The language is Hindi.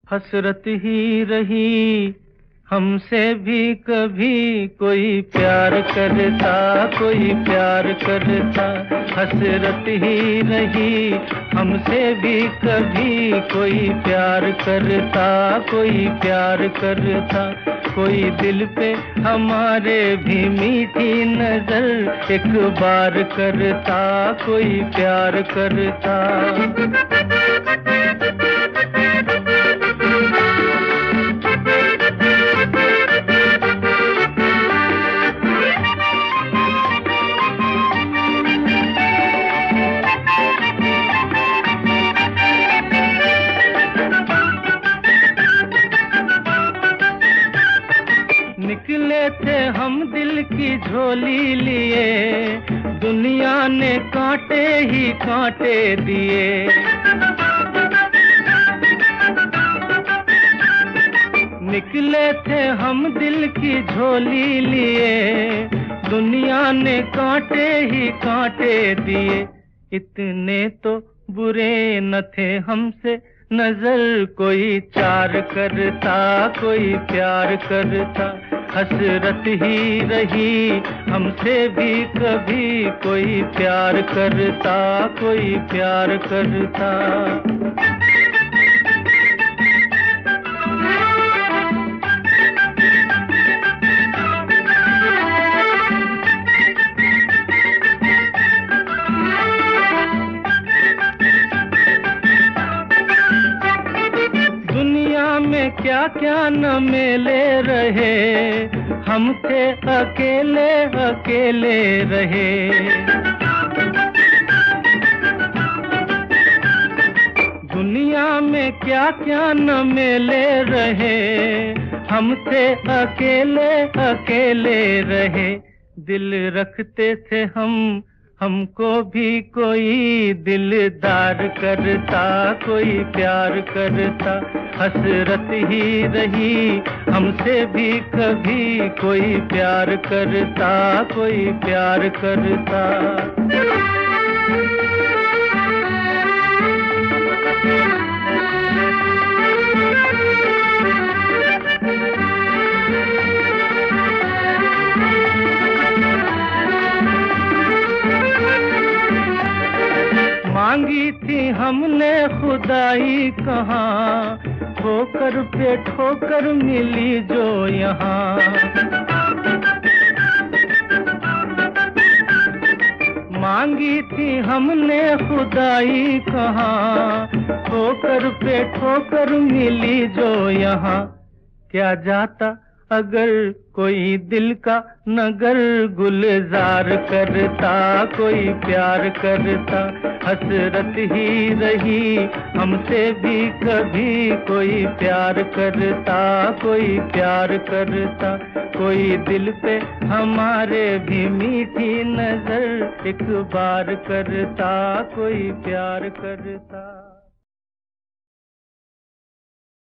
हसरत ही रही हमसे भी कभी, कोई प्यार करता कोई प्यार करता। हसरत ही रही हमसे भी कभी, कोई प्यार करता कोई प्यार करता। कोई दिल पे हमारे भी मीठी नजर एक बार करता, कोई प्यार करता। निकले थे हम दिल की झोली लिए, दुनिया ने कांटे ही कांटे दिए। निकले थे हम दिल की झोली लिए, दुनिया ने कांटे ही कांटे दिए। इतने तो बुरे न थे हमसे, नजर कोई चार करता कोई प्यार करता। हसरत ही रही हमसे भी कभी, कोई प्यार करता कोई प्यार करता। में क्या क्या न मेले रहे, हम थे अकेले अकेले रहे। दुनिया में क्या क्या न मेले रहे, हम थे अकेले अकेले रहे। दिल रखते थे हमको भी कोई दिलदार करता कोई प्यार करता। हसरत ही रही हमसे भी कभी, कोई प्यार करता कोई प्यार करता। मांगी थी हमने खुदाई कहाँ, ठोकर पे ठोकर मिली जो यहाँ। मांगी थी हमने खुदाई कहाँ, ठोकर पे ठोकर मिली जो यहाँ। क्या जाता अगर कोई दिल का नगर गुलजार करता कोई प्यार करता। हसरत ही रही हमसे भी कभी, कोई प्यार करता कोई प्यार करता। कोई दिल पे हमारे भी मीठी नजर एक बार करता, कोई प्यार करता।